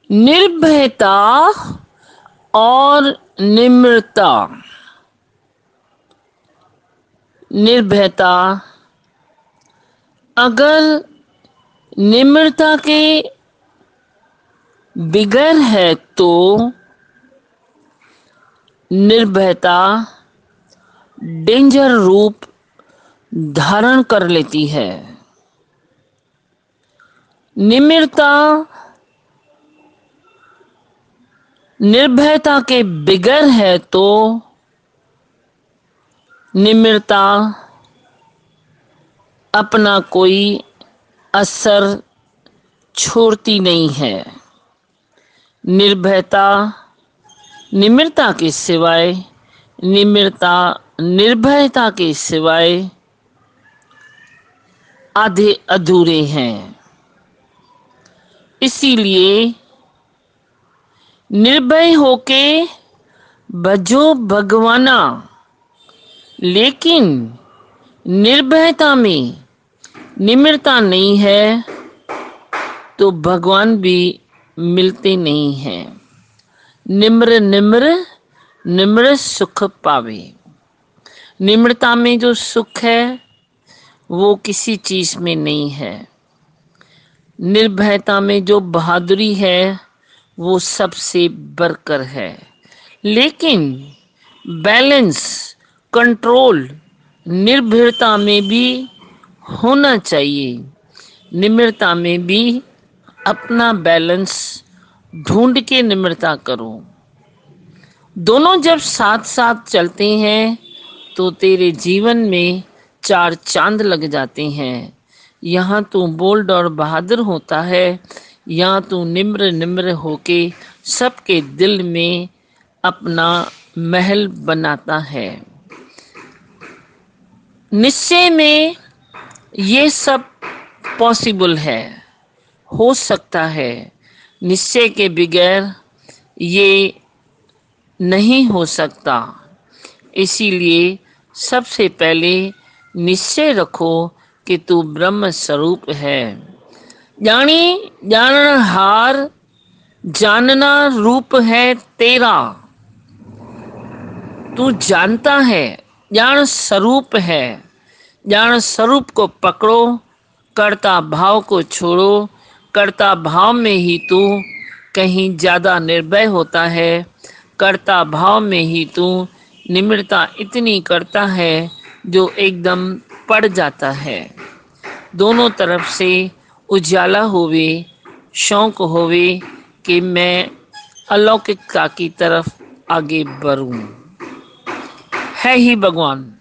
निर्भयता और निम्रता। निर्भयता, अगर निम्रता के बिगर है तो निर्भयता डेंजर रूप धारण कर लेती है। निम्रता निर्भयता के बिगर है तो निम्रता अपना कोई असर छोड़ती नहीं है। निर्भयता निम्रता के सिवाय, निम्रता निर्भयता के सिवाय आधे अधूरे हैं। इसीलिए निर्भय होके भजो भगवाना, लेकिन निर्भयता में निम्रता नहीं है तो भगवान भी मिलते नहीं हैं। निम्र निम्र निम्र सुख पावे। निम्रता में जो सुख है वो किसी चीज में नहीं है। निर्भयता में जो बहादुरी है वो सबसे बढ़कर है। लेकिन बैलेंस, कंट्रोल निर्भयता में भी होना चाहिए। निम्रता में भी अपना बैलेंस ढूंढ के निम्रता करो। दोनों जब साथ साथ चलते हैं तो तेरे जीवन में चार चांद लग जाते हैं। यहाँ तू बोल्ड और बहादुर होता है, यहाँ तू निम्र निम्र होके सबके दिल में अपना महल बनाता है। निश्चय में ये सब पॉसिबल है, हो सकता है। निश्चय के बगैर ये नहीं हो सकता। इसीलिए सबसे पहले निश्चय रखो कि तू ब्रह्म स्वरूप है। जानी जाननहार, जानना रूप है तेरा। तू जानता है, जान स्वरूप है। जान स्वरूप को पकड़ो, कर्ता भाव को छोड़ो। कर्ता भाव में ही तू कहीं ज्यादा निर्भय होता है। कर्ता भाव में ही तू निम्रता इतनी करता है जो एकदम पड़ जाता है। दोनों तरफ से उजाला होवे, शौक होवे कि मैं अलौकिकता की तरफ आगे बढ़ूं। है ही भगवान।